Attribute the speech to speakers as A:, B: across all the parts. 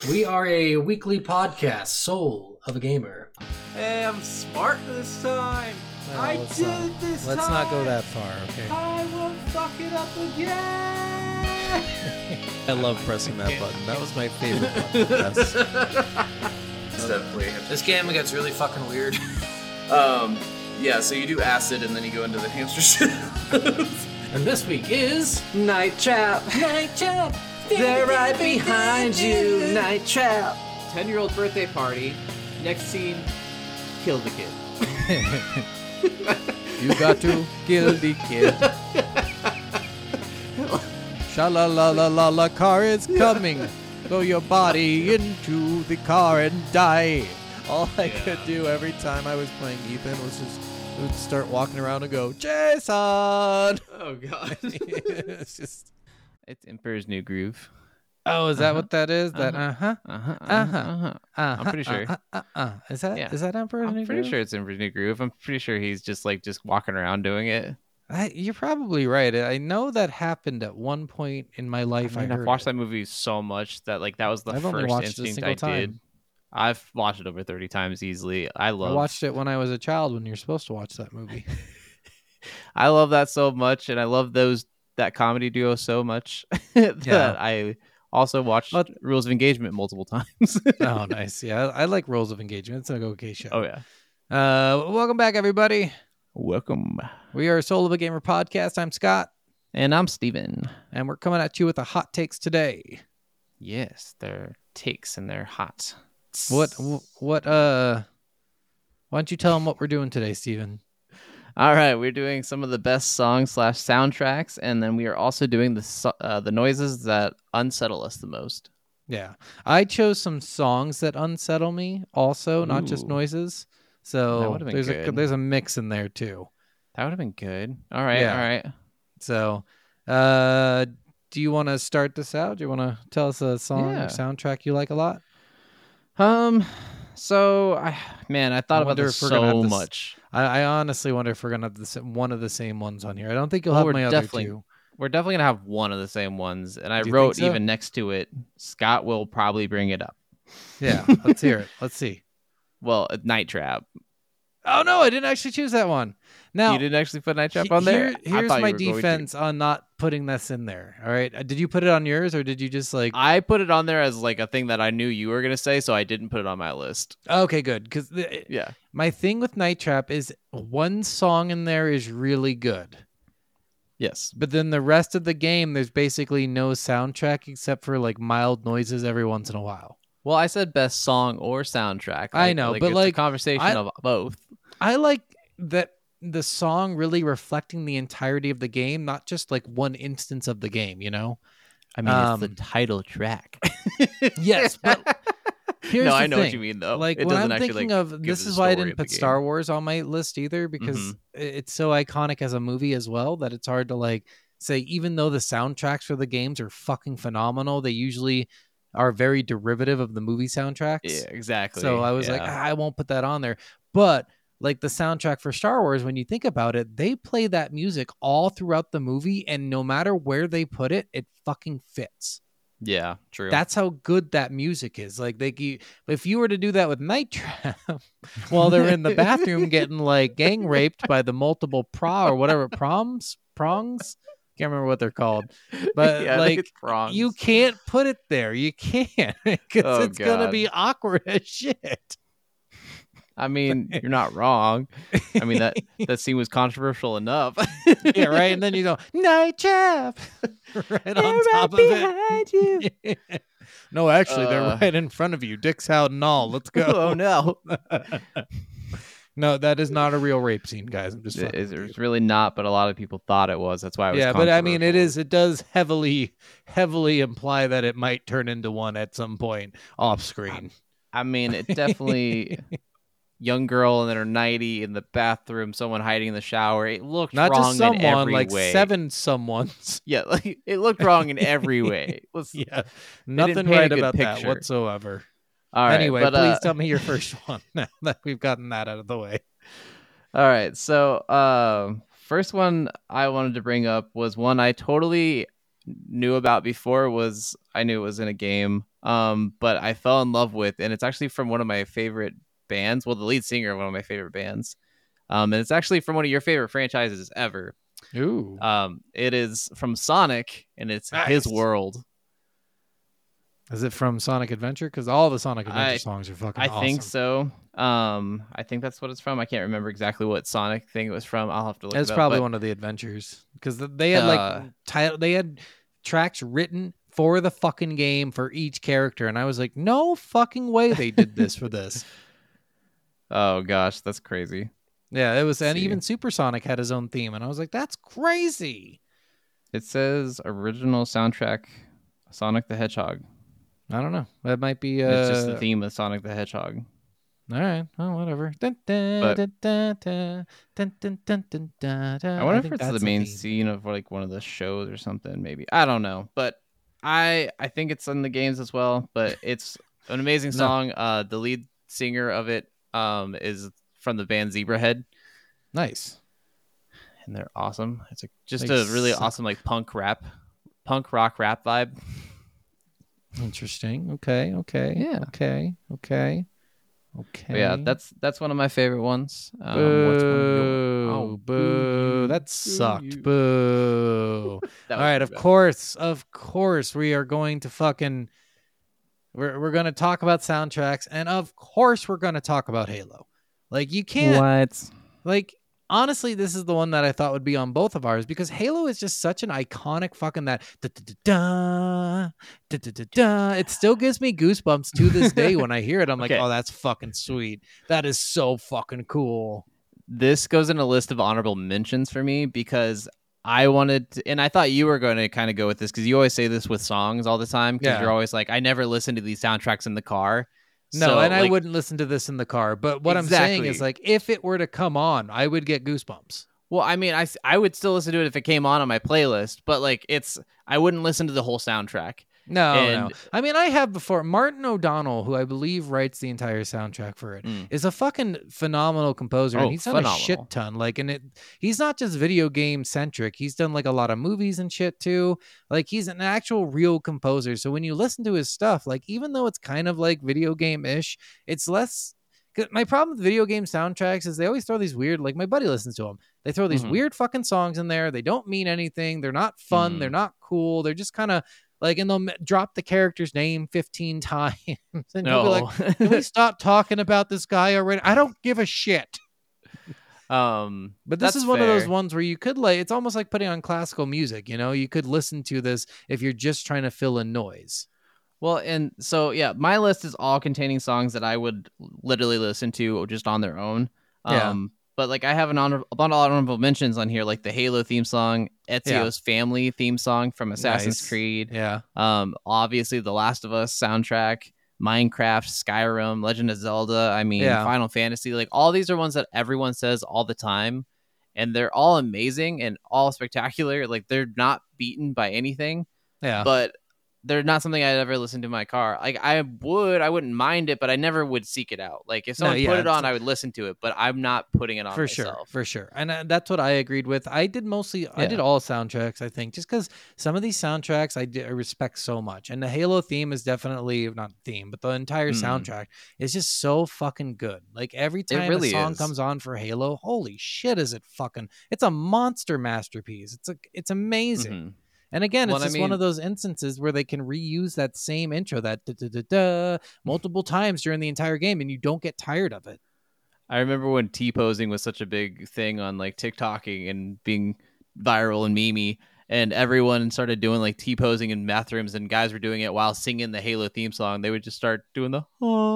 A: We are a weekly podcast, Soul of a Gamer.
B: Hey, I'm smart this time.
C: Let's not go that far, okay?
B: I won't fuck it up again.
C: I love pressing that button. That was my favorite button. Yes.
D: It's definitely.
A: This game gets really fucking weird.
D: Yeah, so you do acid and then you go into the hamster shit.
A: And this week is
B: Night Trap.
A: Night Trap.
B: They're right behind you. Night Trap. 10-year-old birthday party. Next scene, kill the kid.
C: You got to kill the kid. Sha-la-la-la-la-la, car is coming. Throw your body into the car and die. All I could do every time I was playing Ethan was just would start walking around and go, Jason!
B: Oh, God.
C: It's
E: Emperor's New Groove.
C: Oh, is that what that is? That
E: I'm pretty sure.
C: Is that
E: Yeah.
C: is that Emperor's New
E: I'm pretty
C: Groove?
E: sure it's Emperor's New Groove. I'm pretty sure he's just walking around doing it.
C: You're probably right. I know that happened at one point in my life.
E: I've
C: heard
E: watched
C: it.
E: that movie so much that that was the
C: I've only
E: first
C: watched it a
E: instinct
C: single
E: I
C: time.
E: did. I've watched it over 30 times easily. I
C: I watched it when I was a child. When you're supposed to watch that movie.
E: I love that so much, and I love that comedy duo so much that
C: Yeah.
E: I also watched Rules of Engagement multiple times.
C: Oh, nice. Yeah, I like Rules of Engagement. It's an okay show.
E: Oh yeah.
C: Welcome back, everybody.
E: Welcome.
C: We are Soul of a Gamer podcast. I'm Scott,
E: And I'm Steven.
C: and we're coming at you with the hot takes today.
E: Yes, they're takes and they're hot.
C: What? Why don't you tell them what we're doing today, Steven?
E: All right, we're doing some of the best songs / soundtracks, and then we are also doing the noises that unsettle us the most.
C: Yeah, I chose some songs that unsettle me, also, not just
E: Ooh.
C: noises.
E: That
C: So
E: would've been good.
C: there's a mix in there too.
E: That would have been good. All right,
C: Yeah.
E: all right.
C: So, do you want to start this out? Do you want to tell us a song
E: Yeah.
C: or soundtrack you like a lot?
E: So I thought about
C: wonder
E: this
C: if we're gonna have
E: so
C: this-
E: much.
C: I honestly wonder if we're gonna have one of the same ones on here. I don't think you'll
E: Well,
C: have
E: we're
C: my other
E: definitely-
C: two.
E: We're definitely gonna have one of the same ones, and I
C: Do you
E: wrote
C: think so?
E: even next to it. Scott will probably bring it up.
C: Yeah, let's hear it. Let's see.
E: Well, Night Trap.
C: Oh no, I didn't actually choose that one. Now
E: You didn't actually put Night Trap on there. I
C: Here's
E: thought you
C: my
E: were going to.
C: defense on not putting this in there. All right, did you put it on yours or did you just like?
E: I put it on there as a thing that I knew you were gonna say, so I didn't put it on my list.
C: Okay, good. Because
E: Yeah.
C: my thing with Night Trap is one song in there is really good.
E: Yes.
C: But then the rest of the game, there's basically no soundtrack except for mild noises every once in a while.
E: Well, I said best song or soundtrack.
C: I know, but,
E: it's a conversation
C: I-
E: of both.
C: I like that the song really reflecting the entirety of the game, not just one instance of the game, you know?
E: I mean, it's
C: Um,
E: the title track.
C: Yes, but here's
E: no,
C: the
E: I know what
C: thing.
E: you mean though.
C: Like
E: it
C: when
E: doesn't
C: I'm
E: actually
C: thinking of
E: give
C: this
E: the
C: is why I
E: story
C: didn't
E: of the
C: put
E: game.
C: Star Wars on my list either because
E: Mhm.
C: it's so iconic as a movie as well that it's hard to say even though the soundtracks for the games are fucking phenomenal, they usually are very derivative of the movie soundtracks.
E: Yeah, exactly.
C: So I was like, I won't put that on there. But the soundtrack for Star Wars, when you think about it, they play that music all throughout the movie, and no matter where they put it, it fucking fits.
E: yeah, true.
C: That's how good that music is. If you were to do that with Night Trap while they're in the bathroom getting gang raped by the multiple prongs. Can't remember what they're called, but
E: Yeah, I think it's prongs.
C: you can't put it there. You can't because
E: Oh,
C: it's gonna
E: God.
C: be awkward as shit.
E: I mean, you're not wrong. I mean that scene was controversial enough.
C: Yeah, right. And then you go Night Trap right on top of it.
E: you.
C: No, actually, they're
E: Uh,
C: right in front of you. Dick's out and all. Let's go.
E: Oh no.
C: No, that is not a real rape scene, guys. I'm just fucking with you.
E: It's really not, but a lot of people thought it was. That's why it was.
C: Yeah, but I mean, it
E: controversial.
C: is. It does heavily imply that it might turn into one at some point off screen.
E: I mean, it definitely. Young girl in her nightie in the bathroom, someone hiding in the shower. It looked
C: Not
E: wrong
C: just someone,
E: in every way.
C: 7 someones.
E: Yeah, it looked wrong in every way.
C: Yeah,
E: didn't
C: nothing
E: paint a
C: right
E: good
C: about that
E: picture.
C: whatsoever.
E: All right,
C: Anyway,
E: but,
C: please tell me your first one now that we've gotten that out of the way.
E: All right, so first one I wanted to bring up was one I totally knew about before. I knew it was in a game, but I fell in love with, and it's actually from one of my favorite bands. Well, the lead singer of one of my favorite bands. And it's actually from one of your favorite franchises ever.
C: Ooh.
E: It is from Sonic, and it's His World.
C: Is it from Sonic Adventure? Because all the Sonic Adventure songs are fucking awesome.
E: I think so. I think that's what it's from. I can't remember exactly what Sonic thing it was from. I'll have to look.
C: It's probably one of the adventures because they had they had tracks written for the fucking game for each character, and I was like, no fucking way they did this for this.
E: Oh gosh, that's crazy.
C: Yeah, it was, and even Supersonic had his own theme, and I was like, that's crazy.
E: It says original soundtrack, Sonic the Hedgehog.
C: I don't know. That might be.
E: It's just the theme of Sonic the Hedgehog.
C: All right. Well, whatever. I
E: wonder if it's the main scene of like one of the shows or something. Maybe, I don't know, but I think it's in the games as well. But it's an amazing song. The lead singer of it is from the band Zebrahead.
C: Nice.
E: And they're awesome. It's just a really awesome like punk rock rap vibe.
C: Interesting. Okay.
E: Yeah.
C: Okay.
E: But yeah, that's one of my favorite ones.
C: Boo. Boo. That sucked. Boo. All right. Of course, we are going to fucking. We're going to talk about soundtracks, and of course, we're going to talk about Halo. Like, you can't.
E: What?
C: Like, honestly, this is the one that I thought would be on both of ours because Halo is just such an iconic fucking that. It still gives me goosebumps to this day when I hear it. I'm like, oh, that's fucking sweet. That is so fucking cool.
E: This goes in a list of honorable mentions for me because I wanted to, and I thought you were going to kind of go with this because you always say this with songs all the time because you're always like, I never listen to these soundtracks in the car.
C: No,
E: so,
C: and I wouldn't listen to this in the car. But what I'm saying is, like, if it were to come on, I would get goosebumps.
E: Well, I mean, I would still listen to it if it came on my playlist, but like I wouldn't listen to the whole soundtrack.
C: No. I mean, I have before. Martin O'Donnell, who I believe writes the entire soundtrack for it, is a fucking phenomenal composer. And he's done a shit ton. Like, he's not just video game centric. He's done like a lot of movies and shit too. Like, he's an actual real composer. So when you listen to his stuff, like, even though it's kind of like video game ish, it's less. My problem with video game soundtracks is they always throw these weird, like my buddy listens to them. They throw these weird fucking songs in there. They don't mean anything. They're not fun. They're not cool. They're just kind of like, and they'll drop the character's name 15 times. And you'll be like, can we stop talking about this guy already? I don't give a shit. But this is one of those ones where you could it's almost like putting on classical music. You know, you could listen to this if you're just trying to fill in noise.
E: Well, and so, yeah, my list is all containing songs that I would literally listen to just on their own. But like I have a lot of honorable mentions on here, like the Halo theme song, Ezio's Family theme song from Assassin's Creed.
C: Yeah.
E: Obviously the Last of Us soundtrack, Minecraft, Skyrim, Legend of Zelda. I mean, Final Fantasy. Like all these are ones that everyone says all the time, and they're all amazing and all spectacular. Like they're not beaten by anything. Yeah. But they're not something I'd ever listen to in my car. Like I wouldn't mind it, but I never would seek it out. Like if someone put it on, I would listen to it, but I'm not putting it on myself.
C: For sure. And that's what I agreed with. I did all soundtracks, I think, just because some of these soundtracks I respect so much. And the Halo theme is definitely not theme, but the entire soundtrack is just so fucking good. Like every time a song comes on for Halo, holy shit, is it fucking, it's a monster masterpiece. It's amazing. Mm-hmm. And again, it's just one of those instances where they can reuse that same intro, that multiple times during the entire game, and you don't get tired of it.
E: I remember when T-posing was such a big thing on like TikToking and being viral and memey, and everyone started doing like T-posing in bathrooms, and guys were doing it while singing the Halo theme song. They would just start doing the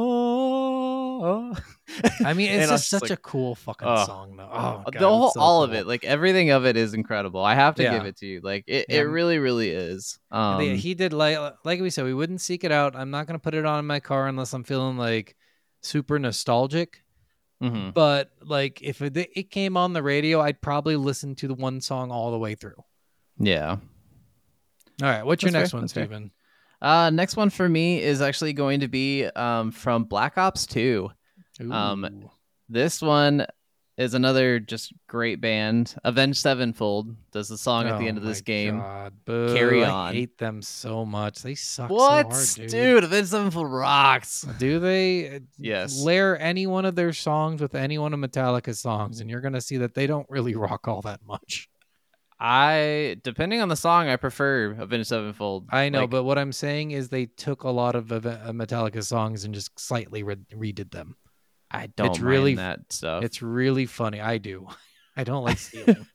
C: I mean, it's just such a cool fucking song, though. Oh, God,
E: the whole, all of it, like everything of it is incredible. I have to give it to you. Like it really, really is.
C: He did like we said, we wouldn't seek it out. I'm not gonna put it on in my car unless I'm feeling like super nostalgic. Mm-hmm. But like if it came on the radio, I'd probably listen to the one song all the way through.
E: Yeah.
C: All right. What's your next one, Steven?
E: Next one for me is actually going to be from Black Ops 2. This one, is another just great band. Avenged Sevenfold does the song at the end of this game.
C: God, boo.
E: Carry
C: I
E: On.
C: hate them so much. They suck
E: What?
C: so hard,
E: Dude, Avenged Sevenfold rocks.
C: Do they?
E: Yes.
C: Layer any one of their songs with any one of Metallica's songs, and you're going to see that they don't really rock all that much.
E: Depending on the song, I prefer Avenged Sevenfold.
C: I know,
E: Like,
C: but what I'm saying is they took a lot of Metallica songs and just slightly redid them.
E: I don't
C: it's really
E: mind that stuff.
C: It's really funny. I do. I don't like stealing.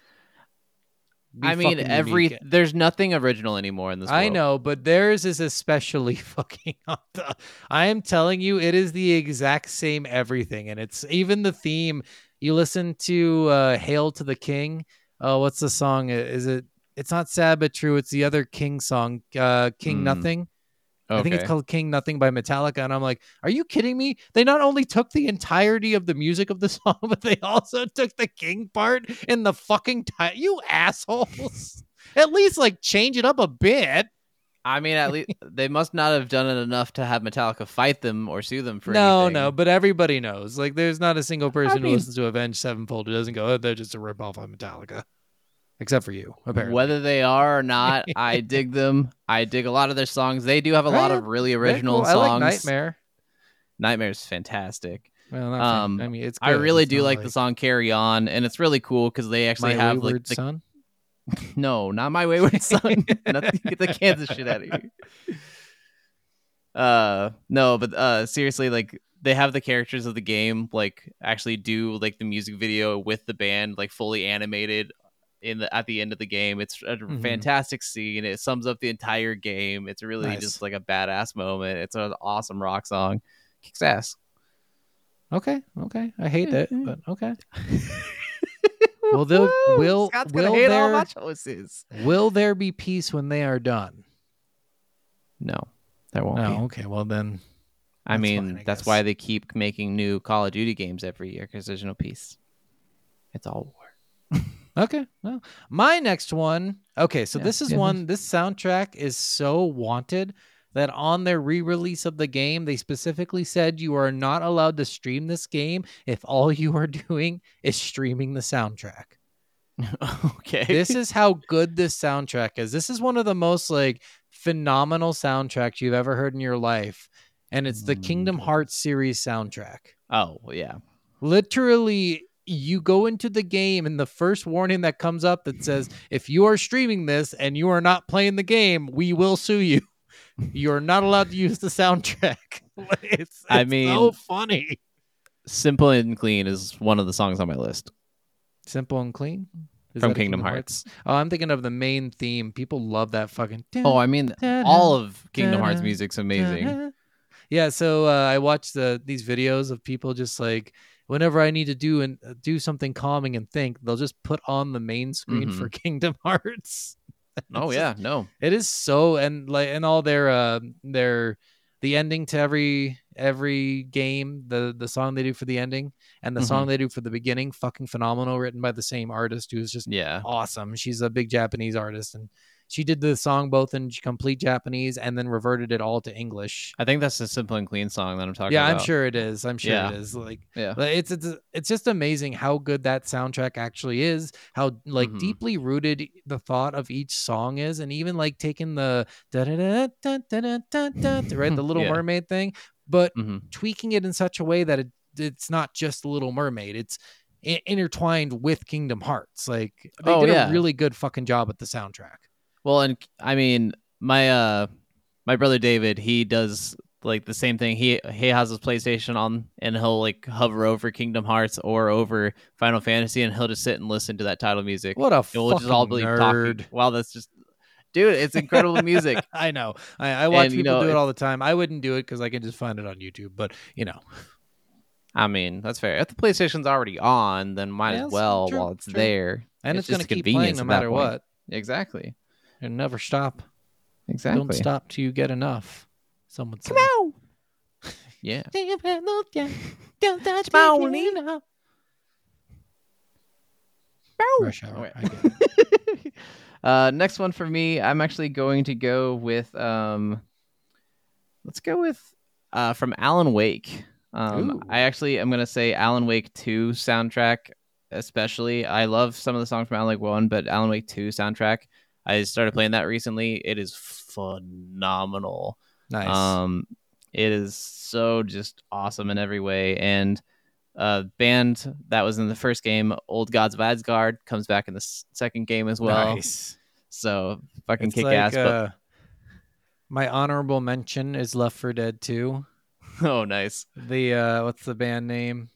E: I mean, there's nothing original anymore in this world.
C: I know, but theirs is especially fucking up. I am telling you, it is the exact same everything, and it's even the theme. You listen to "Hail to the King." What's the song? Is it? It's not "Sad but True." It's the other King song, "King Nothing."
E: Okay.
C: I think it's called "King Nothing" by Metallica, and I'm like, are you kidding me? They not only took the entirety of the music of the song, but they also took the King part in the fucking title. You assholes! At least like change it up a bit.
E: I mean, at least they must not have done it enough to have Metallica fight them or sue them for anything.
C: No, but everybody knows. Like, there's not a single person who listens to Avenged Sevenfold who doesn't go, oh, they're just a ripoff on Metallica. Except for you, apparently.
E: Whether they are or not, I dig them. I dig a lot of their songs. They do have a lot of really original songs.
C: I like Nightmare.
E: Nightmare's fantastic.
C: Well, I mean, it's good.
E: I really
C: It's
E: do
C: not
E: like the song "Carry On," and it's really cool because they actually
C: My
E: have
C: Wayward
E: like
C: Son.
E: No, not My Wayward Son. Nothing, get the Kansas shit out of here. No, but seriously, like they have the characters of the game like actually do like the music video with the band like fully animated at the end of the game. It's a fantastic scene. It sums up the entire game. It's really just like a badass moment. It's an awesome rock song. Kicks ass.
C: Okay. I hate it, but okay. Will there be peace when they are done?
E: No, there won't be.
C: Okay, well then.
E: I mean, that's why they keep making new Call of Duty games every year, because there's no peace. It's all war.
C: Okay, well, my next one. Okay, so this is one. This soundtrack is so wanted that on their re-release of the game, they specifically said you are not allowed to stream this game if all you are doing is streaming the soundtrack.
E: Okay.
C: This is how good this soundtrack is. This is one of the most like phenomenal soundtracks you've ever heard in your life. And it's the Kingdom Hearts series soundtrack.
E: Oh, yeah.
C: Literally, you go into the game and the first warning that comes up that says, if you are streaming this and you are not playing the game, we will sue you. You're not allowed to use the soundtrack. It's so funny.
E: Simple and Clean is one of the songs on my list.
C: Simple and Clean?
E: From Kingdom Hearts.
C: Oh, I'm thinking of the main theme. People love that fucking...
E: Oh, I mean, all of Kingdom Hearts music's amazing.
C: Yeah, so I watched these videos of people just like, whenever I need to do something calming and think, they'll just put on the main screen for Kingdom Hearts.
E: Oh yeah, no.
C: It is so, and all their the ending to every game, the song they do for the ending and the song they do for the beginning, fucking phenomenal, written by the same artist who's just awesome. She's a big Japanese artist, and she did the song both in complete Japanese and then reverted it all to English.
E: I think that's the Simple and Clean song that I'm talking about.
C: Yeah, I'm sure it is. It is. Like, it's just amazing how good that soundtrack actually is. How like deeply rooted the thought of each song is, and even like taking the da da da da da da da, right, the Little Mermaid thing, but tweaking it in such a way that it's not just the Little Mermaid. It's intertwined with Kingdom Hearts. Like they did a really good fucking job at the soundtrack.
E: Well, and I mean, my brother David, he does like the same thing. He has his PlayStation on, and he'll like hover over Kingdom Hearts or over Final Fantasy, and he'll just sit and listen to that title music.
C: What a
E: we'll
C: fucking
E: just all be
C: nerd!
E: Talking. Wow, that's just, dude, it's incredible music.
C: I know. I watch people do it all the time. I wouldn't do it because I can just find it on YouTube. But
E: I mean, that's fair. If the PlayStation's already on, then might as well while it's there,
C: and it's going to keep playing no matter what.
E: Exactly.
C: And never stop.
E: Exactly.
C: Don't stop till you get enough. Someone said.
E: Come on. Yeah.
C: Don't touch me enough. Rush Hour.
E: Next one for me, I'm actually going to go with let's go with from Alan Wake.
C: Ooh.
E: I actually am gonna say Alan Wake 2 soundtrack, especially. I love some of the songs from Alan Wake 1, but Alan Wake 2 soundtrack, I started playing that recently. It is phenomenal.
C: Nice.
E: It is so just awesome in every way. And band that was in the first game, Old Gods of Asgard, comes back in the second game as well.
C: Nice.
E: So fucking
C: It's
E: kick
C: like,
E: ass. But
C: my honorable mention is Left 4 Dead 2.
E: oh, nice.
C: The what's the band name?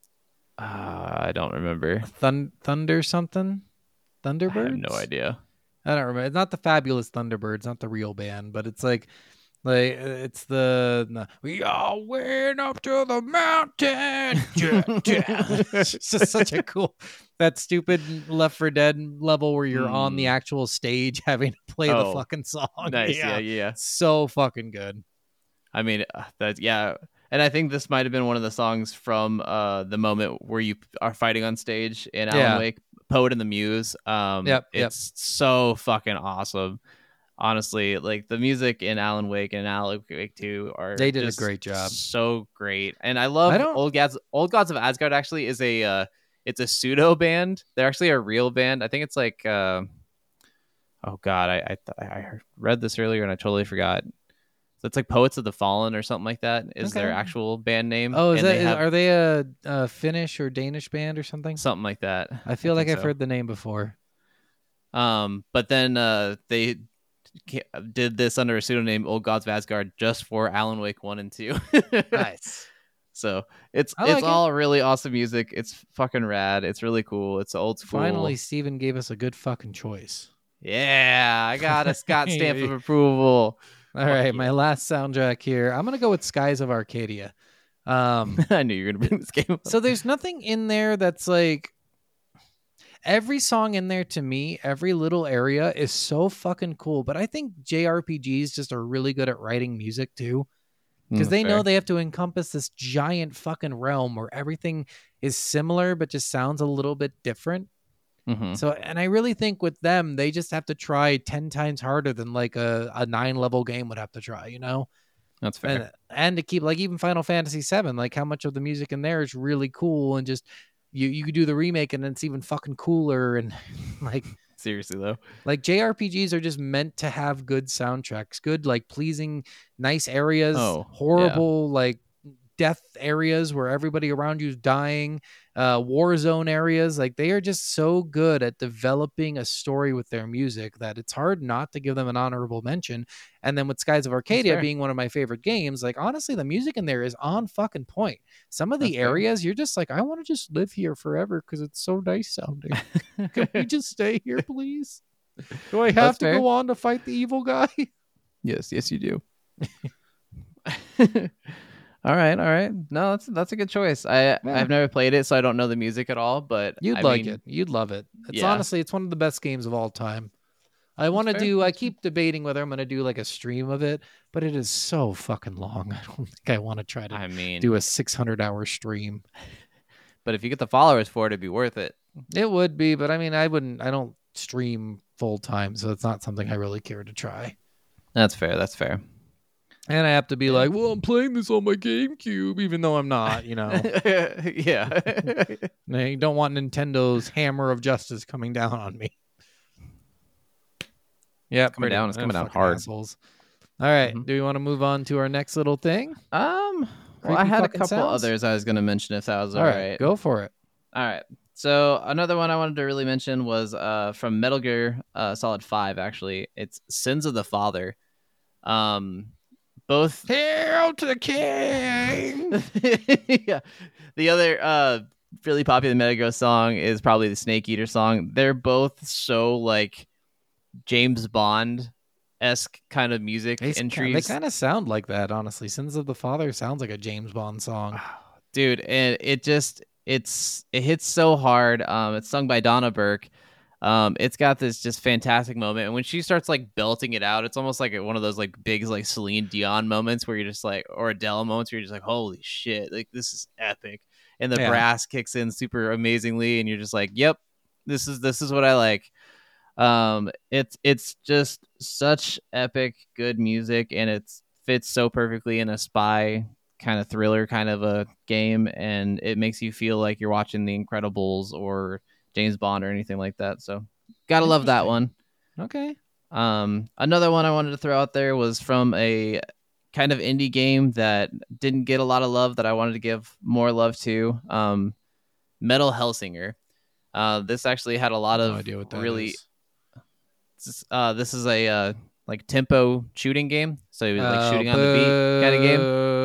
E: I don't remember.
C: Thunder something? Thunderbirds?
E: I have no idea.
C: I don't remember. It's not the Fabulous Thunderbirds, not the real band, but it's like it's the we all went up to the mountain. It's just such a cool, that stupid Left 4 Dead level where you're on the actual stage having to play the fucking song.
E: Nice, yeah.
C: So fucking good.
E: I mean, and I think this might have been one of the songs from the moment where you are fighting on stage in Alan Wake, Poet and the Muse. It's so fucking awesome. Honestly, like the music in Alan Wake and Alan Wake 2
C: they did a great job.
E: So great. And I love Old Gods of Asgard actually is it's a pseudo band. They're actually a real band. I think it's like oh god, I read this earlier and I totally forgot. So it's like Poets of the Fallen or something like that is their actual band name.
C: Oh, are they a Finnish or Danish band or something?
E: Something like that.
C: I feel like I've heard the name before.
E: But then they did this under a pseudonym, Old Gods of Asgard, just for Alan Wake 1 and 2.
C: Nice.
E: So it's all really awesome music. It's fucking rad. It's really cool. It's old school.
C: Finally, Steven gave us a good fucking choice.
E: Yeah, I got a Scott stamp of approval.
C: All right, my last soundtrack here. I'm gonna go with Skies of Arcadia.
E: I knew you were gonna bring this game up.
C: So there's nothing in there that's like, every song in there to me, every little area is so fucking cool. But I think JRPGs just are really good at writing music too, because they know they have to encompass this giant fucking realm where everything is similar but just sounds a little bit different.
E: Mm-hmm.
C: So, and I really think with them, they just have to try 10 times harder than like a 9-level game would have to try, you know?
E: That's fair.
C: And to keep, like, even Final Fantasy VII, like how much of the music in there is really cool, and just you could do the remake and it's even fucking cooler. And like,
E: seriously though,
C: like JRPGs are just meant to have good soundtracks, good, like, pleasing, nice areas, horrible, like, death areas where everybody around you is dying, war zone areas. Like, they are just so good at developing a story with their music that it's hard not to give them an honorable mention. And then with Skies of Arcadia being one of my favorite games, like, honestly, the music in there is on fucking point. Some of the areas you're just like, I want to just live here forever because it's so nice sounding. Can we just stay here, please? Do I have to go on to fight the evil guy?
E: Yes, you do. All right. No, that's a good choice. I've never played it, so I don't know the music at all. But
C: you'd like it. You'd love it. It's honestly, it's one of the best games of all time. I keep debating whether I'm going to do like a stream of it, but it is so fucking long. I don't think I want to try to do a 600-hour stream.
E: But if you get the followers for it, it'd be worth it.
C: It would be, but I mean, I don't stream full time, so it's not something I really care to try.
E: That's fair.
C: And I have to be like, well, I'm playing this on my GameCube, even though I'm not, you know.
E: Yeah.
C: I don't want Nintendo's hammer of justice coming down on me. Yeah,
E: it's coming down hard.
C: Assholes. All right. Do we want to move on to our next little thing?
E: Well, I had a couple others I was going to mention if that was all right.
C: Go for it.
E: All right. So another one I wanted to really mention was from Metal Gear Solid 5, actually. It's Sins of the Father. Both
C: Hail to the King.
E: Yeah. The other really popular Metal Gear song is probably the Snake Eater song. They're both so like James Bond-esque kind of music entries.
C: They kind of sound like that, honestly. Sins of the Father sounds like a James Bond song.
E: Dude, and it hits so hard. It's sung by Donna Burke. It's got this just fantastic moment, and when she starts like belting it out, it's almost like one of those like big like Celine Dion moments where you're just like, or Adele moments where you're just like, holy shit, like this is epic, and the brass kicks in super amazingly, and you're just like, yep, this is what I like. It's just such epic good music, and it fits so perfectly in a spy kind of thriller kind of a game, and it makes you feel like you're watching The Incredibles or James Bond or anything like that. So gotta love that one.
C: Okay.
E: Another one I wanted to throw out there was from a kind of indie game that didn't get a lot of love that I wanted to give more love to. Metal Hellsinger. This actually had a lot of
C: idea what that
E: really.
C: is.
E: This is a like tempo shooting game, so like shooting on the beat kind of game.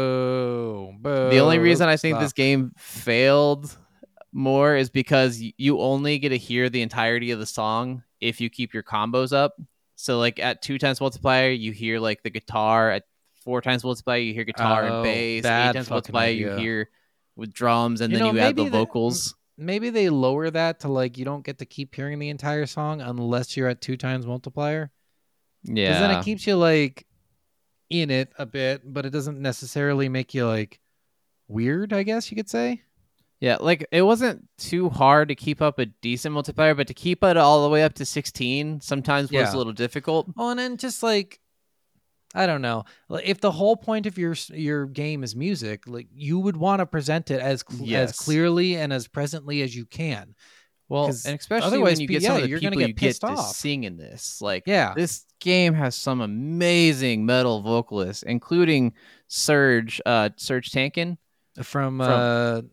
E: The only reason I think this game failed more is because you only get to hear the entirety of the song if you keep your combos up. So like at 2 times multiplier, you hear like the guitar. At 4 times multiplier, you hear guitar and bass. 8 times multiplier, you hear with drums, and then you add the vocals.
C: Maybe they lower that to like you don't get to keep hearing the entire song unless you're at 2 times multiplier.
E: Yeah,
C: because then it keeps you like in it a bit, but it doesn't necessarily make you like weird, I guess you could say.
E: Yeah, like it wasn't too hard to keep up a decent multiplier, but to keep it all the way up to 16 sometimes was a little difficult.
C: Oh, and then just like, I don't know, if the whole point of your game is music, like you would want to present it as clearly and as presently as you can.
E: Well, and especially when you get some of the people you get to sing in this. Like, this game has some amazing metal vocalists, including Serj Tankian
C: from I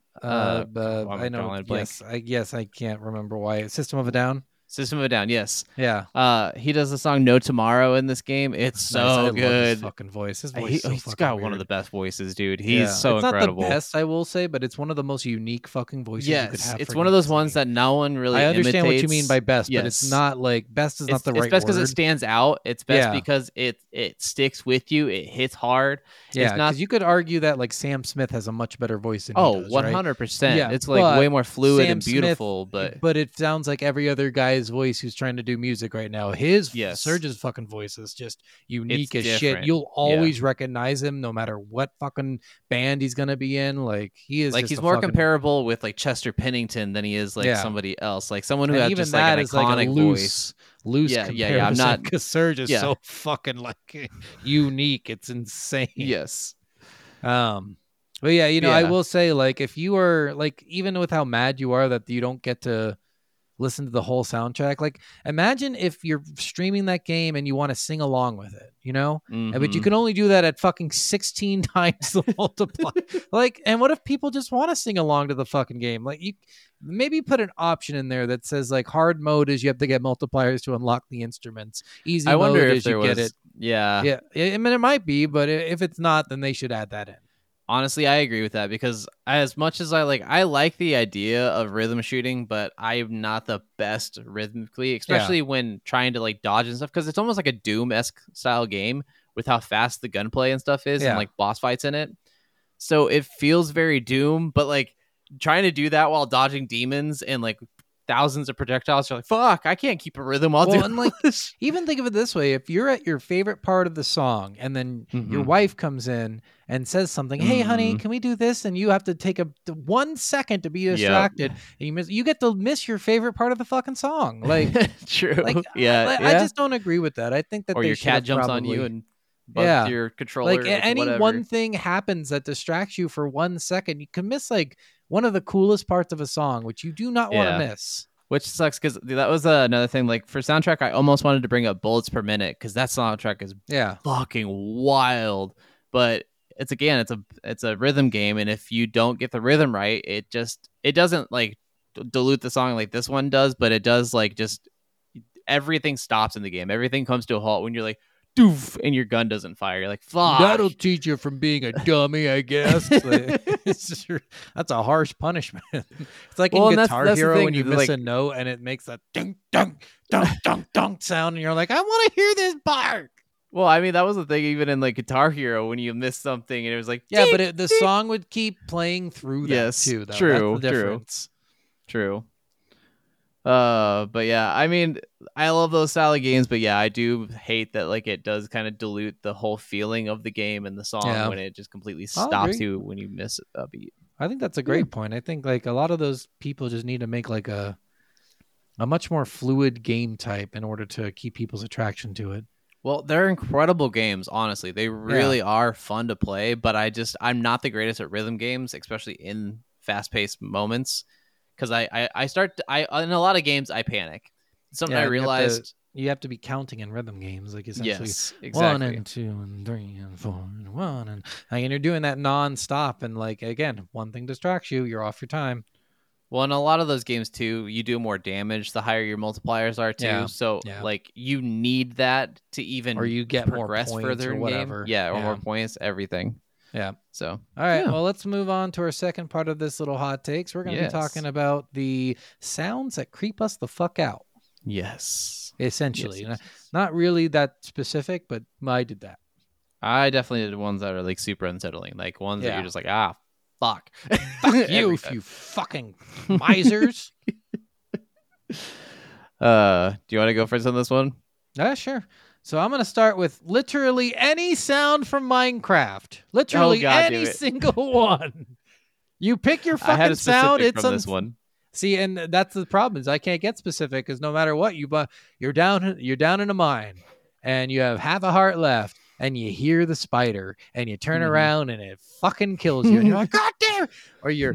C: know. Yes, I can't remember why. System of a Down.
E: System of a Down, yes.
C: Yeah.
E: He does the song No Tomorrow in this game. It's so
C: nice.
E: good.
C: Love his fucking voice. His voice
E: he's got
C: weird.
E: One of the best voices, dude. He's so incredible.
C: Not the best, I will say, but it's one of the most unique fucking voices you could have.
E: It's one of those ones that no one really
C: I understand
E: imitates.
C: what you mean by best, but it's not like best is not the right word.
E: It's best because it stands out. It's best because it sticks with you. It hits hard.
C: Yeah, because you could argue that like Sam Smith has a much better voice than he does,
E: 100%.
C: Yeah,
E: it's like way more fluid
C: Sam
E: and beautiful.
C: Smith, but it sounds like every other guy's voice who's trying to do music right now. Serj's fucking voice is just unique as shit. You'll always recognize him no matter what fucking band he's gonna be in. Like he is
E: like he's more comparable with like Chester Pennington than he is like somebody else. Like someone who has just like an iconic voice.
C: Loose
E: yeah. I'm not
C: because Serj is so fucking like unique. It's insane.
E: Yes.
C: But yeah, I will say like if you are like even with how mad you are that you don't get to listen to the whole soundtrack, like imagine if you're streaming that game and you want to sing along with it, but you can only do that at fucking 16 times the multiplier. Like, and what if people just want to sing along to the fucking game? Like you maybe put an option in there that says like hard mode is you have to get multipliers to unlock the instruments. Easy mode is you get it.
E: Yeah.
C: I mean, it might be, but if it's not, then they should add that in.
E: Honestly, I agree with that because as much as I like the idea of rhythm shooting, but I'm not the best rhythmically, especially when trying to like dodge and stuff, because it's almost like a Doom-esque style game with how fast the gunplay and stuff is and like boss fights in it. So it feels very Doom, but like trying to do that while dodging demons and like thousands of projectiles, you're like, fuck, I can't keep a rhythm while doing
C: like
E: this.
C: Even think of it this way: if you're at your favorite part of the song, and then your wife comes in and says something, "Hey, honey, can we do this?" and you have to take 1 second to be distracted, and you get to miss your favorite part of the fucking song. Like,
E: true,
C: like, I just don't agree with that. I think that
E: or your cat jumps on you and bugs your controller.
C: Like any one thing happens that distracts you for 1 second, you can miss like one of the coolest parts of a song, which you do not want to miss.
E: Which sucks because that was another thing. Like for soundtrack, I almost wanted to bring up Bullets Per Minute because that soundtrack is fucking wild. But it's a rhythm game, and if you don't get the rhythm right, it doesn't like dilute the song like this one does, but it does like just everything stops in the game. Everything comes to a halt when you're like, doof, and your gun doesn't fire. You're like, fuck.
C: That'll teach you from being a dummy, I guess. That's a harsh punishment. It's like in Guitar Hero when you miss a note and it makes a dunk, dunk, dunk, dunk, dunk sound, and you're like, I want to hear this part.
E: Well, I mean, that was the thing even in like Guitar Hero when you missed something and it was like,
C: but the song would keep playing through that too. Though.
E: True,
C: that's the difference.
E: True. But yeah, I mean, I love those style of games, but yeah, I do hate that like it does kind of dilute the whole feeling of the game and the song when it just completely stops you when you miss a beat.
C: I think that's a great point. I think like a lot of those people just need to make like a much more fluid game type in order to keep people's attraction to it.
E: Well, they're incredible games, honestly. They really are fun to play, but I'm not the greatest at rhythm games, especially in fast-paced moments. Because I in a lot of games I panic. Something I realized
C: you have to be counting in rhythm games, like essentially
E: yes, exactly.
C: 1 and 2 and 3 and 4 and 1 and you're doing that non-stop, and like again, one thing distracts you, you're off your time.
E: Well, in a lot of those games too, you do more damage the higher your multipliers are too.
C: Yeah.
E: So like you need that to even
C: or you get
E: progress
C: more points
E: further
C: or
E: in
C: whatever.
E: Game. Yeah, or more points, everything.
C: Yeah.
E: So
C: all right, well, let's move on to our second part of this little hot takes. We're going to be talking about the sounds that creep us the fuck out.
E: Yes.
C: Essentially. Not really that specific, but I did that.
E: I definitely did ones that are like super unsettling, like ones that you're just like, fuck.
C: Fuck you, you fucking misers.
E: Do you want to go first on this one?
C: Sure. So I'm going to start with literally any sound from Minecraft. Literally any single one. You pick your fucking sound. It's
E: from this one.
C: See, and that's the problem is I can't get specific because no matter what you're down in a mine and you have half a heart left and you hear the spider and you turn around and it fucking kills you and you're like, God damn! Or you're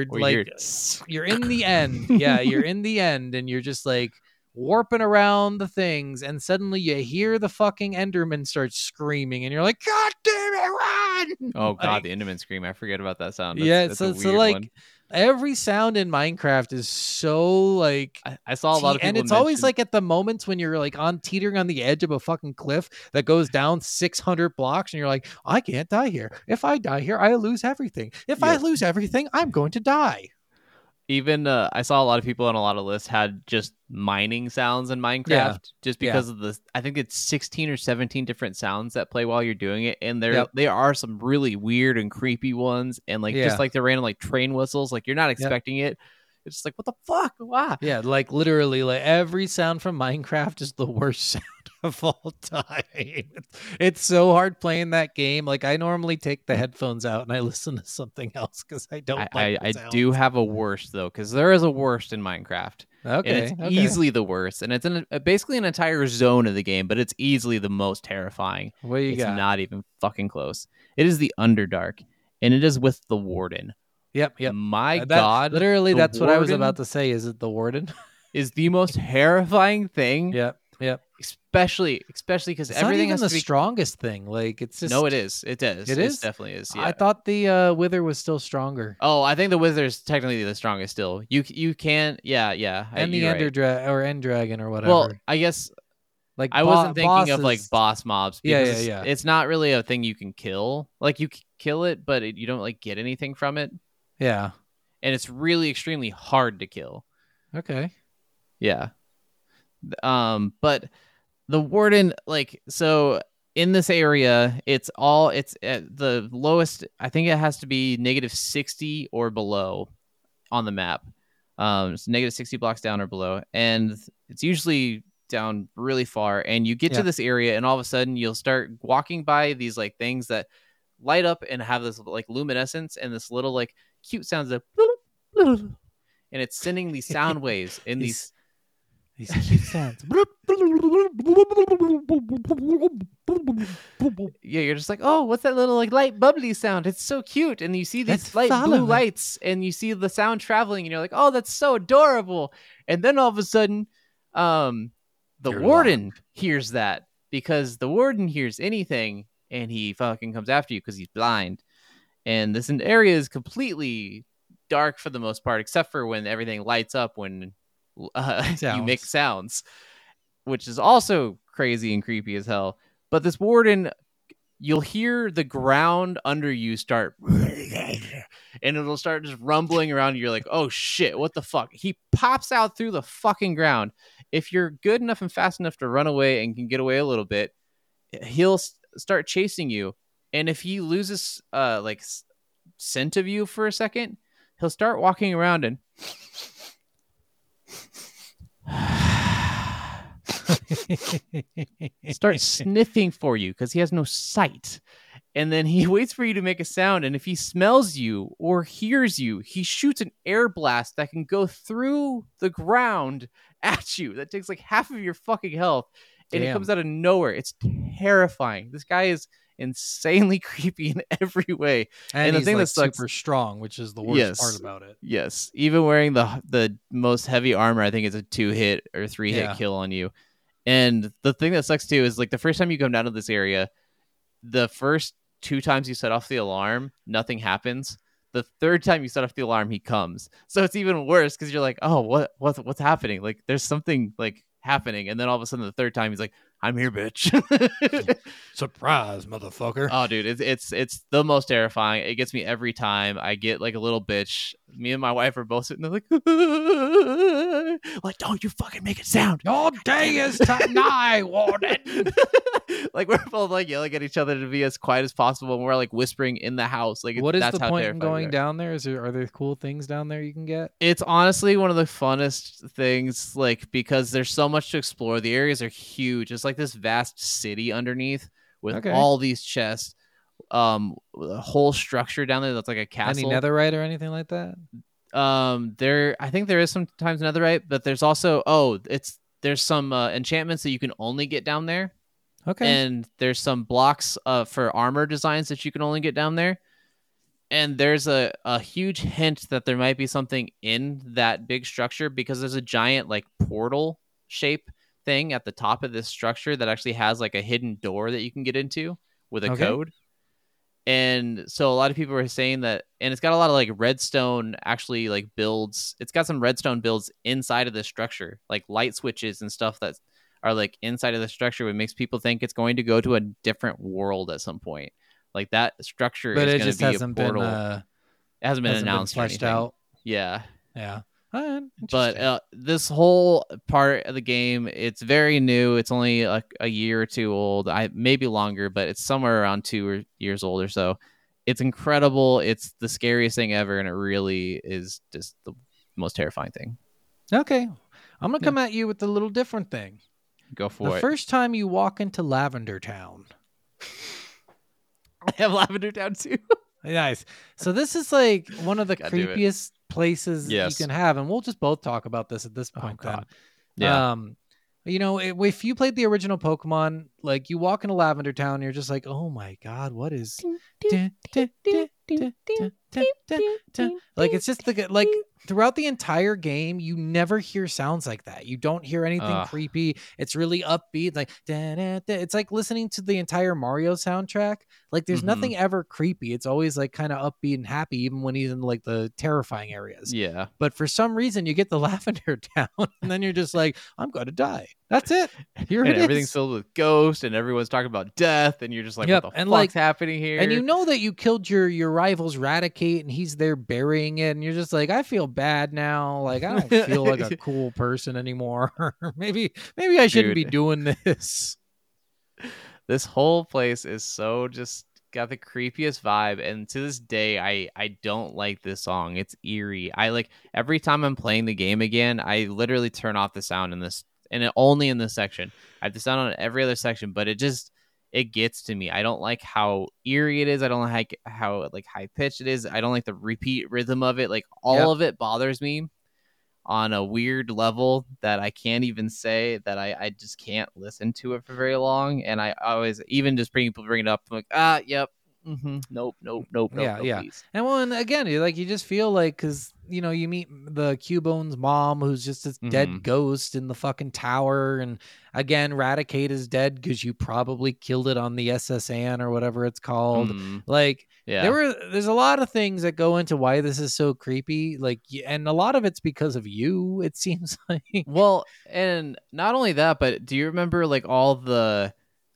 C: in the end. Yeah, you're in the end and you're just like warping around the things and suddenly you hear the fucking Enderman start screaming and you're like, God damn it, run!
E: Oh God, the Enderman scream. I forget about that sound.
C: That's a weird like one. Every sound in Minecraft is so like
E: I saw a lot of people
C: and it's always like at the moments when you're like teetering on the edge of a fucking cliff that goes down 600 blocks and you're like, I can't die here. If I die here, I lose everything. If I lose everything, I'm going to die.
E: Even I saw a lot of people on a lot of lists had just mining sounds in Minecraft just because of the I think it's 16 or 17 different sounds that play while you're doing it, and there are some really weird and creepy ones, and like just like the random like train whistles, like you're not expecting it. It's just like, what the fuck? Wow.
C: Yeah, like literally like every sound from Minecraft is the worst sound of all time. It's so hard playing that game. Like I normally take the headphones out and I listen to something else because I don't
E: I do have a worst though, because there is a worst in Minecraft.
C: Okay.
E: And it's easily the worst. And it's basically an entire zone of the game, but it's easily the most terrifying.
C: What you got?
E: It's not even fucking close. It is the Underdark, and it is with the Warden.
C: Yep.
E: My God.
C: Literally, that's what I was about to say. Is it the Warden?
E: Is the most terrifying thing.
C: Yep.
E: Especially because everything
C: not even
E: has
C: the
E: to be
C: strongest thing. Like it's just
E: no, it is. It is.
C: It is.
E: It definitely is. Yeah.
C: I thought the Wither was still stronger.
E: Oh, I think the Wither is technically the strongest still. You can and
C: the End Dragon or whatever.
E: Well, I guess like I wasn't thinking of like boss mobs. Because
C: yeah.
E: It's not really a thing you can kill. Like you kill it, but you don't like get anything from it.
C: Yeah,
E: and it's really extremely hard to kill.
C: Okay.
E: Yeah. But the Warden, like, so in this area, it's at the lowest. I think it has to be -60 or below on the map. It's -60 blocks down or below, and it's usually down really far. And you get to this area, and all of a sudden, you'll start walking by these like things that light up and have this like luminescence and this little like cute sounds of, and it's sending these sound waves in these cute sounds. Yeah, you're just like, oh, what's that little like light bubbly sound? It's so cute. And you see these light blue lights and you see the sound traveling and you're like, oh, that's so adorable. And then all of a sudden, the Warden hears that, because the Warden hears anything and he fucking comes after you because he's blind. And this area is completely dark for the most part, except for when everything lights up when you make sounds, which is also crazy and creepy as hell. But this Warden, you'll hear the ground under you start and it'll start just rumbling around. You're like, oh shit, what the fuck? He pops out through the fucking ground. If you're good enough and fast enough to run away and can get away a little bit, he'll start chasing you. And if he loses like scent of you for a second, he'll start walking around and start sniffing for you because he has no sight. And then he waits for you to make a sound. And if he smells you or hears you, he shoots an air blast that can go through the ground at you. That takes like half of your fucking health. and it
C: Damn.
E: comes out of nowhere. It's terrifying. This guy is insanely creepy in every way.
C: And
E: the
C: he's
E: thing
C: like
E: that sucks,
C: super strong, which is the worst part about it.
E: Yes, even wearing the most heavy armor, I think it's a 2-hit or 3-hit kill on you. And the thing that sucks too is like the first time you come down to this area, the first 2 times you set off the alarm, nothing happens. The third time you set off the alarm, he comes. So it's even worse because you're like, oh, what's happening? Like there's something like happening, and then all of a sudden the third time he's like, I'm here, bitch.
A: Surprise, motherfucker.
E: Oh, dude, it's the most terrifying. It gets me every time. I get like a little bitch. Me and my wife are both sitting there like don't you fucking make it sound.
C: Your day is tonight, Warden.
E: Like we're both like yelling at each other to be as quiet as possible, and we're like whispering in the house. Like
C: what is
E: that's
C: the
E: how
C: point in
E: terrified
C: going
E: we are.
C: down there? Are there cool things down there you can get?
E: It's honestly one of the funnest things, like because there's so much to explore. The areas are huge. It's like this vast city underneath with all these chests. A whole structure down there that's like a castle.
C: Any netherite or anything like that?
E: I think there is sometimes netherite, but there's also there's some enchantments that you can only get down there.
C: Okay.
E: And there's some blocks for armor designs that you can only get down there. And there's a huge hint that there might be something in that big structure because there's a giant like portal shape thing at the top of this structure that actually has like a hidden door that you can get into with a code. And so a lot of people are saying that, and it's got a lot of like redstone actually like builds. It's got some redstone builds inside of this structure, like light switches and stuff that are like inside of the structure, which makes people think it's going to go to a different world at some point. Like that structure is going to be a portal. It hasn't been announced or anything.
C: Out.
E: Yeah.
C: Yeah.
E: But this whole part of the game, it's very new. It's only a year or 2 old. Maybe longer, but it's somewhere around 2 years old or so. It's incredible. It's the scariest thing ever, and it really is just the most terrifying thing.
C: Okay. I'm going to come at you with a little different thing.
E: Go for it.
C: The first time you walk into Lavender Town.
E: I have Lavender Town too.
C: Nice. So this is like one of the creepiest places you can have, and we'll just both talk about this at this point. Then,
E: yeah.
C: If you played the original Pokemon, like you walk into Lavender Town, you're just like, oh my god, what is? Like it's just like throughout the entire game, you never hear sounds like that. You don't hear anything creepy. It's really upbeat. Like it's like listening to the entire Mario soundtrack. Like there's nothing ever creepy. It's always like kind of upbeat and happy, even when he's in like the terrifying areas.
E: Yeah.
C: But for some reason, you get the Lavender Town, and then you're just like, I'm gonna die. That's it. Here it is.
E: Everything's filled with ghosts, and everyone's talking about death, and you're just like, what the fuck's happening here?
C: And you know that you killed your rival's Raticate, and he's there burying it, and you're just like, I feel bad now. Like I don't feel like a cool person anymore. maybe I shouldn't be doing this.
E: This whole place is so just got the creepiest vibe, and to this day I don't like this song. It's eerie. I like every time I'm playing the game again, I literally turn off the sound in this, and only in this section. I have the sound on every other section, but it gets to me. I don't like how eerie it is. I don't like how like high pitched it is. I don't like the repeat rhythm of it. Like all of it bothers me on a weird level that I can't even say that I just can't listen to it for very long. And I always, even just bring it up, I'm like, yep. Nope.
C: Yeah.
E: Please.
C: And again, you just feel like, because you meet the Cubone's mom, who's just this dead ghost in the fucking tower, and again, Raticate is dead because you probably killed it on the SS Anne or whatever it's called. There's a lot of things that go into why this is so creepy, and a lot of it's because of you, it seems like.
E: Well, and not only that, but do you remember like all the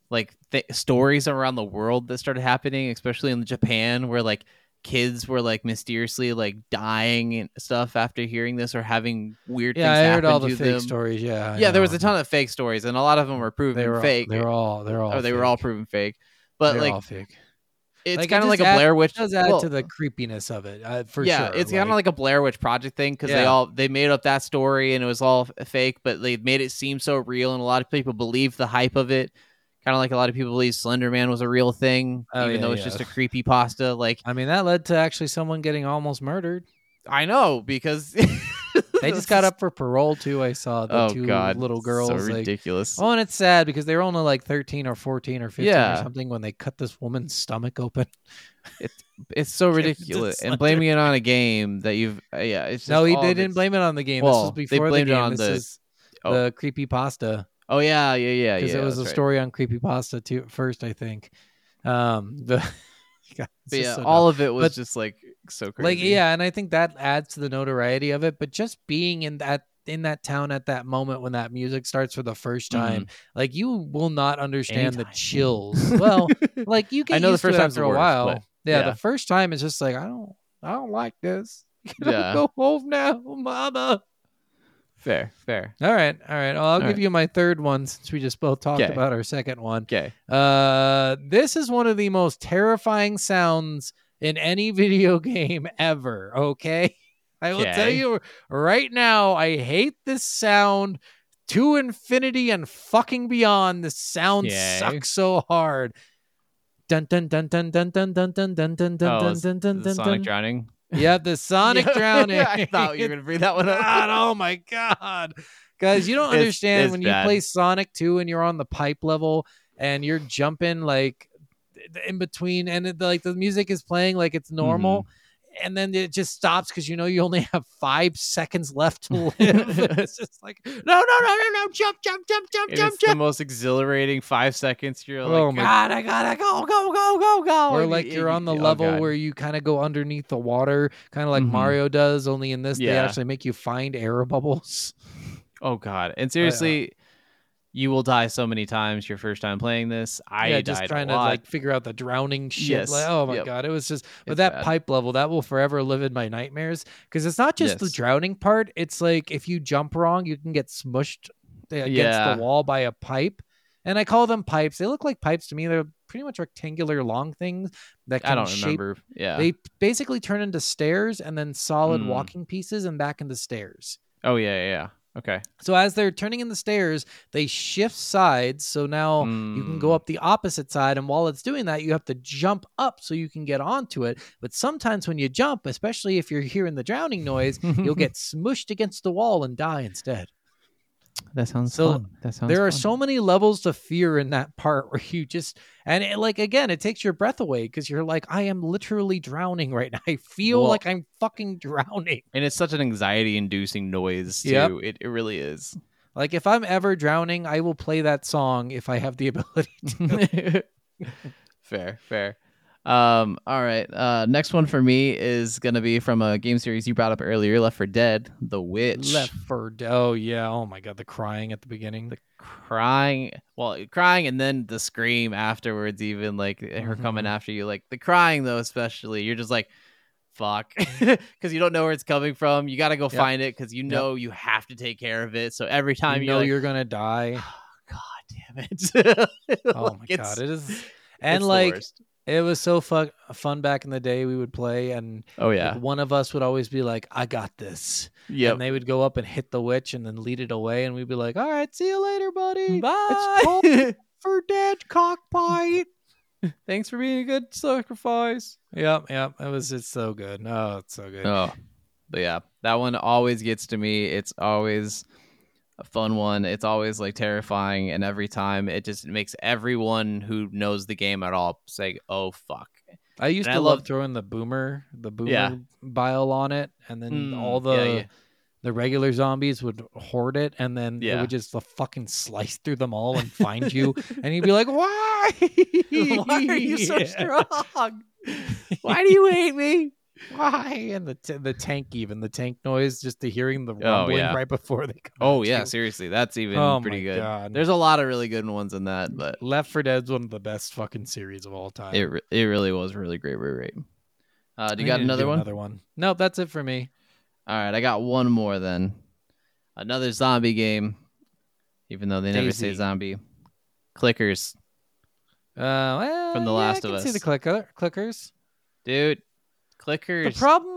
E: stories around the world that started happening, especially in Japan, where like kids were like mysteriously like dying and stuff after hearing this, or having weird things happen to them?
C: I heard all the fake stories. Yeah,
E: there was a ton of fake stories, and a lot of them were proven fake.
C: They were all
E: proven fake. But
C: they're
E: like
C: all fake.
E: It's kind of like a Blair Witch.
C: It does add to the creepiness of it, for sure.
E: Yeah, it's kind of like a Blair Witch Project thing, because they made up that story and it was all fake, but they made it seem so real, and a lot of people believed the hype of it. Kind of like a lot of people believe Slender Man was a real thing, even though it's just a creepypasta. Like,
C: I mean, that led to actually someone getting almost murdered.
E: I know, because
C: They just got up for parole too. I saw the two little girls.
E: So
C: like,
E: ridiculous.
C: oh, and it's sad because they were only like 13 or 14 or 15
E: Yeah.
C: or something when they cut this woman's stomach open.
E: It's so ridiculous. And blaming it on a game that you've it's just
C: they didn't blame it on the game. This was
E: they
C: before the
E: blamed
C: game.
E: it on
C: This is the creepypasta.
E: Oh yeah.
C: Because it was a story on creepypasta too first, I think. God,
E: but yeah,
C: so
E: all of it was just like so crazy.
C: Like and I think that adds to the notoriety of it. But just being in that town at that moment when that music starts for the first time, like you will not understand the chills. Well, like you get
E: I know
C: used
E: the first
C: to it
E: time's
C: after
E: the
C: a
E: worst,
C: while.
E: but
C: Yeah, the first time is just like I don't like this. Go home now, mama.
E: Fair.
C: All right. Well, I'll give you my third one since we just both talked about our second one.
E: Okay.
C: This is one of the most terrifying sounds in any video game ever. Okay. I will tell you right now, I hate this sound to infinity and fucking beyond. This sound sucks so hard. Dun dun dun dun dun dun dun dun dun dun dun dun dun dun.
E: Sonic drowning.
C: Yeah, the Sonic drowning.
E: I thought you were gonna bring that one up.
C: God, oh my God. Guys, you don't understand when you play Sonic 2 and you're on the pipe level and you're jumping like in between and the music is playing like it's normal. And then it just stops because you only have 5 seconds left to live. It's just like, no, jump.
E: It's the most exhilarating 5 seconds. You're like,
C: God, I gotta go. Or like you're on the level where you kind of go underneath the water, kind of like Mario does, only in this, they actually make you find air bubbles.
E: Oh, God. And seriously, you will die so many times your first time playing this. I
C: just
E: died
C: trying
E: a
C: to
E: lot.
C: figure out the drowning shit.
E: Yes.
C: Like, oh my God, it was just. But that pipe level, that will forever live in my nightmares because it's not just the drowning part. It's like if you jump wrong, you can get smushed against the wall by a pipe. And I call them pipes. They look like pipes to me. They're pretty much rectangular long things that can
E: I don't remember. Yeah,
C: they basically turn into stairs and then solid walking pieces and back into stairs.
E: Oh yeah. Okay.
C: So as they're turning in the stairs, they shift sides. So now you can go up the opposite side. And while it's doing that, you have to jump up so you can get onto it. But sometimes when you jump, especially if you're hearing the drowning noise, you'll get smushed against the wall and die instead.
E: That sounds fun.
C: There are so many levels to fear in that part where you just, and it takes your breath away because you're like, I am literally drowning right now. I feel like I'm fucking drowning.
E: And it's such an anxiety-inducing noise too.
C: Yep.
E: It really is.
C: Like if I'm ever drowning, I will play that song if I have the ability to.
E: Fair. All right. Next one for me is gonna be from a game series you brought up earlier, Left 4 Dead, The Witch.
C: Left 4 Dead. Oh yeah. Oh my God, the crying at the beginning.
E: The crying and then the scream afterwards, even like her coming after you. Like the crying though, especially, you're just like, fuck, because you don't know where it's coming from. You got to go find it because you know you have to take care of it. So every time
C: you're gonna die.
E: Oh, God damn it.
C: Oh my God, it is. And like it was so fun back in the day. We would play, and like, one of us would always be like, "I got this." Yeah, and they would go up and hit the witch, and then lead it away, and we'd be like, "All right, see you later, buddy.
E: Bye."
C: It's called for dead cockbite.
E: Thanks for being a good sacrifice.
C: Yep. It's so good. Oh, it's so good.
E: Oh, but yeah, that one always gets to me. It's always a fun one. It's always like terrifying, and every time it just makes everyone who knows the game at all say, "Oh fuck!"
C: I used to love throwing the boomer bile on it, and then all the regular zombies would hoard it, and then it would just fucking slice through them all and find you, and you'd be like, "Why?
E: Why are you so strong? Why do you hate me?
C: Why?" And the tank noise, just to hearing the rumbling right before they come.
E: Oh yeah, seriously, that's even pretty good. God. There's a lot of really good ones in that, but
C: Left 4 Dead's one of the best fucking series of all time.
E: It really was really great rate. Do you got another one?
C: Another one? Nope, that's it for me.
E: All right, I got one more then. Another zombie game, even though they never say zombie. Clickers. From The Last of Us.
C: I can see the clickers,
E: dude. Clickers.
C: The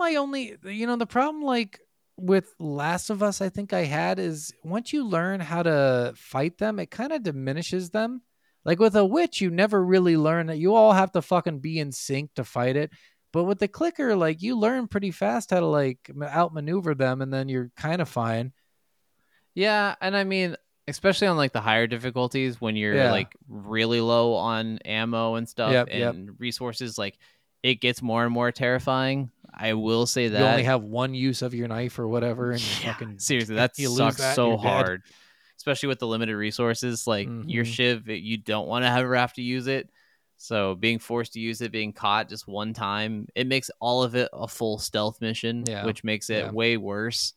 C: problem like with Last of Us, I think I had is once you learn how to fight them, it kind of diminishes them. Like with a witch, you never really learn that. You all have to fucking be in sync to fight it. But with the clicker, like you learn pretty fast how to like outmaneuver them, and then you're kind of fine.
E: Yeah, and I mean, especially on like the higher difficulties when you're like really low on ammo and stuff resources, like it gets more and more terrifying. I will say that
C: you only have one use of your knife or whatever, and you fucking
E: seriously, that sucks so hard. Especially with the limited resources, like your shiv, you don't want to ever have to use it. So being forced to use it, being caught just one time, it makes all of it a full stealth mission, which makes it way worse.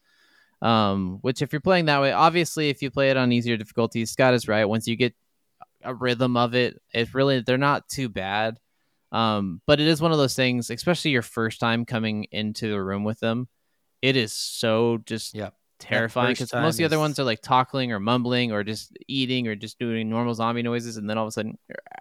E: Which if you're playing that way, obviously if you play it on easier difficulties, Scott is right. Once you get a rhythm of it, it's really, they're not too bad. But it is one of those things, especially your first time coming into the room with them. It is so just terrifying because most of the other ones are like talking or mumbling or just eating or just doing normal zombie noises, and then all of a sudden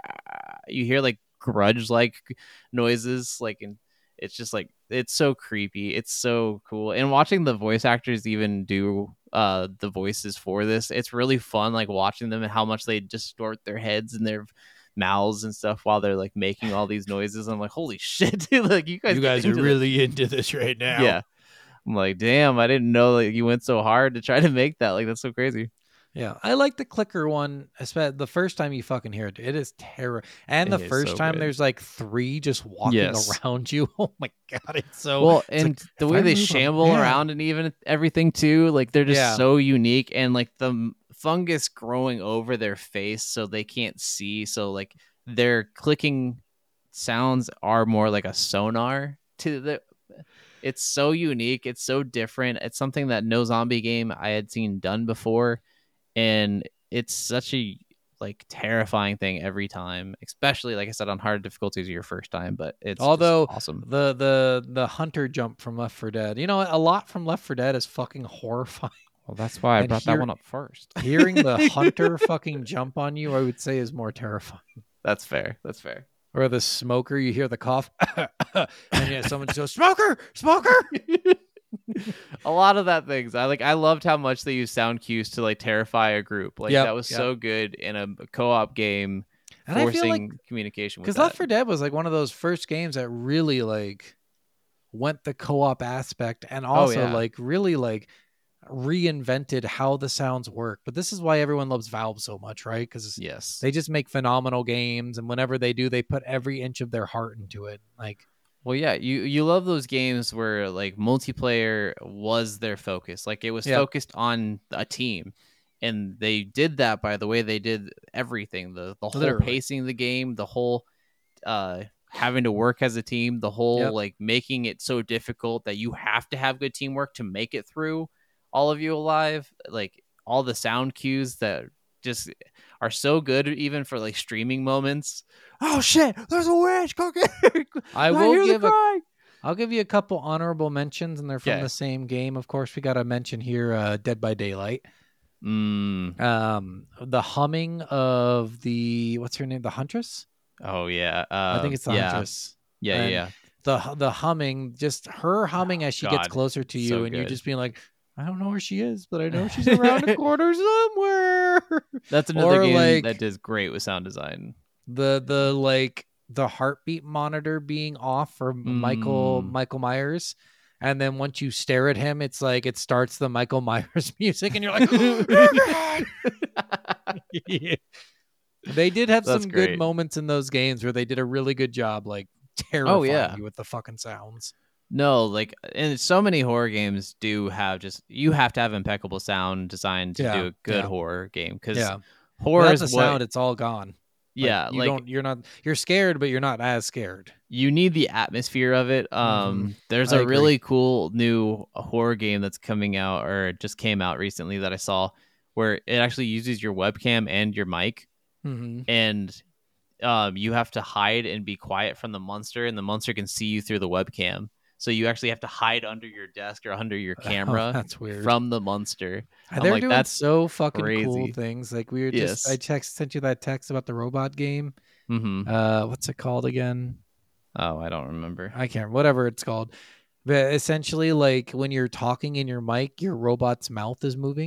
E: you hear like grudge like noises, like, and it's just like, it's so creepy. It's so cool. And watching the voice actors even do the voices for this, it's really fun, like watching them and how much they distort their heads and their mouths and stuff while they're like making all these noises. I'm like, holy shit, dude, like you guys
C: are really into this right now.
E: Yeah. I'm like, damn, I didn't know that you went so hard to try to make that. Like, that's so crazy.
C: Yeah, I like the clicker one, especially the first time you fucking hear it. It is terror. And the first time there's like 3 just walking around you. Oh my God, it's so...
E: Well, and the way they shamble around and even everything too, like they're just so unique. And like the fungus growing over their face so they can't see. So like their clicking sounds are more like a sonar to the... It's so unique. It's so different. It's something that no zombie game I had seen done before. And it's such a like terrifying thing every time, especially like I said on hard difficulties your first time. But it's awesome.
C: The hunter jump from Left 4 Dead, you know, a lot from Left 4 Dead is fucking horrifying.
E: Well, that's why I brought that one up first.
C: Hearing the hunter fucking jump on you, I would say, is more terrifying.
E: That's fair. That's fair.
C: Or the smoker, you hear the cough, and someone goes, "Smoker, smoker."
E: A lot of that things. I loved how much they use sound cues to like terrify a group. Like that was so good in a co-op game, and forcing I feel like, communication. Because
C: Left 4 Dead was like one of those first games that really like went the co-op aspect, and also like really like reinvented how the sounds work. But this is why everyone loves Valve so much, right? Because they just make phenomenal games, and whenever they do, they put every inch of their heart into it. Like,
E: well, yeah, you love those games where like multiplayer was their focus. Like it was focused on a team, and they did that by the way they did everything. The whole pacing of the game, the whole having to work as a team, the whole like making it so difficult that you have to have good teamwork to make it through. All of you alive, like all the sound cues that just are so good, even for like streaming moments. Oh shit! There's a witch cooking.
C: I'll give you a couple honorable mentions, and they're from the same game. Of course, we got to mention here, Dead by Daylight. The humming of the what's her name? The Huntress.
E: Oh yeah,
C: I think it's the Huntress.
E: Yeah.
C: The humming, just her humming as she gets closer to you, and
E: good.
C: you just being like, I don't know where she is, but I know she's around the corner somewhere.
E: That's another game that does great with sound design.
C: The like the heartbeat monitor being off for Michael Myers, and then once you stare at him, it's like it starts the Michael Myers music, and you're like, oh my God. They did have some good moments in those games where they did a really good job, like terrifying you with the fucking sounds.
E: No, like, and so many horror games do have you have to have impeccable sound design to do a good horror game, because horror is
C: sound, it's all gone.
E: Yeah,
C: you're scared, but you're not as scared.
E: You need the atmosphere of it. There's a really cool new horror game that's coming out, or just came out recently, that I saw, where it actually uses your webcam and your mic, and you have to hide and be quiet from the monster, and the monster can see you through the webcam. So you actually have to hide under your desk or under your camera
C: that's weird.
E: From the monster.
C: They're doing that's so fucking crazy. Cool things. Like we were just, I sent you that text about the robot game. What's it called again?
E: Oh, I don't remember.
C: I can't. Whatever it's called. But essentially, like when you're talking in your mic, your robot's mouth is moving.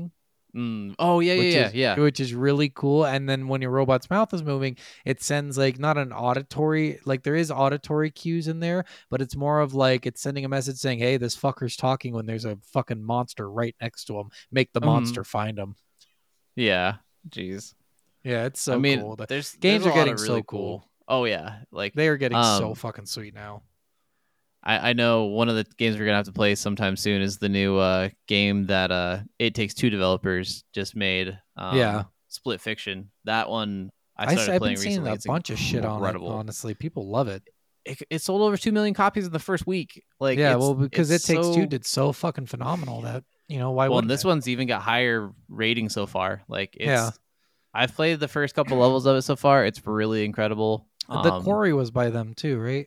E: Oh yeah.
C: Which is really cool. And then when your robot's mouth is moving, it sends like not an auditory, like there is auditory cues in there, but it's more of like it's sending a message saying, "Hey, this fucker's talking when there's a fucking monster right next to him. Make the monster find him."
E: Yeah. Jeez.
C: Yeah, it's so cool.
E: There's
C: games
E: there's
C: are getting
E: really
C: so cool.
E: Oh yeah, like
C: they are getting so fucking sweet now.
E: I know one of the games we're gonna have to play sometime soon is the new game that It Takes Two developers just made. Split Fiction. That one I started playing recently.
C: I've been seeing a bunch of shit on it. Honestly, people love it.
E: It sold over 2 million copies in the first week. Like
C: because It Takes Two did so fucking phenomenal that why wouldn't
E: this one's even got higher rating so far. Like I've played the first couple levels of it so far. It's really incredible.
C: The Quarry was by them too, right?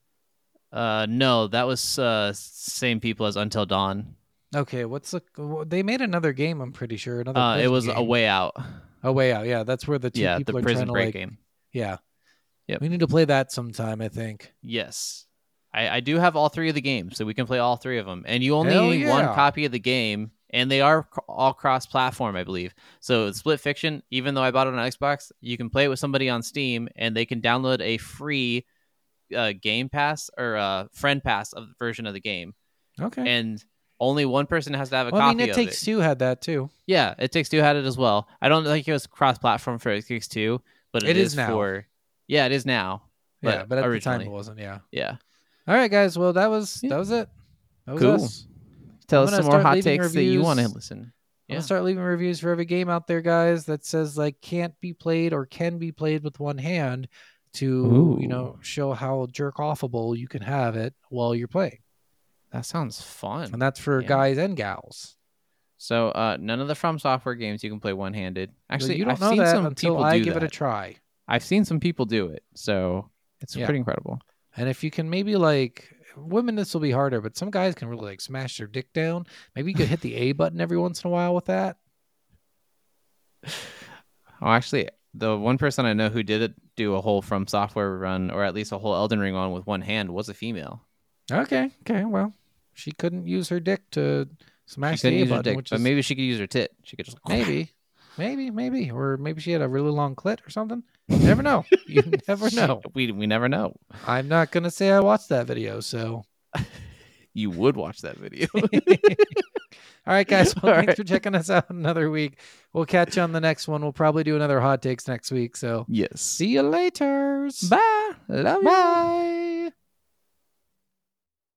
E: No, that was same people as Until Dawn.
C: Okay, they made another game, I'm pretty sure. Another
E: it was
C: game.
E: A Way Out.
C: A Way Out, yeah. That's where the two people
E: the
C: are
E: Prison
C: trying to
E: Break game.
C: Yeah.
E: Yep.
C: We need to play that sometime, I think.
E: Yes. I do have all 3 of the games, so we can play all 3 of them. And you only need 1 copy of the game, and they are all cross-platform, I believe. So Split Fiction, even though I bought it on Xbox, you can play it with somebody on Steam, and they can download a free Game Pass or Friend Pass version of the game.
C: Okay.
E: And only one person has to have a copy of it.
C: It Takes Two had that too.
E: Yeah, It Takes Two had it as well. I don't think it was cross-platform for It Takes Two, but it is now. Yeah, it is now.
C: But at the time it wasn't. Yeah.
E: Yeah.
C: All right, guys. Well, that was it. That was
E: cool.
C: us.
E: Tell us some more hot takes that you want to listen.
C: I'm gonna start leaving reviews for every game out there, guys, that says like can't be played or can be played with one hand to show how jerk offable you can have it while you're playing.
E: That sounds fun.
C: And that's for guys and gals.
E: So none of the From Software games you can play one-handed. Actually,
C: you don't know that until I give it a try.
E: I've seen some people do it, so it's pretty incredible.
C: And if you can maybe like women, this will be harder, but some guys can really like smash their dick down. Maybe you could hit the A button every once in a while with that.
E: Oh, actually, the one person I know who did do a whole From Software run, or at least a whole Elden Ring run with one hand, was a female.
C: Okay. Well, she couldn't use her dick to smash the A button,
E: but maybe she could use her tit. She could just
C: maybe, or maybe she had a really long clit or something. You never know. You never know.
E: We never know.
C: I'm not gonna say I watched that video, so
E: you would watch that video.
C: All right, guys. Well, thanks for checking us out another week. We'll catch you on the next one. We'll probably do another hot takes next week. So
E: yes.
C: See you later.
E: Bye. Love you.
C: Bye.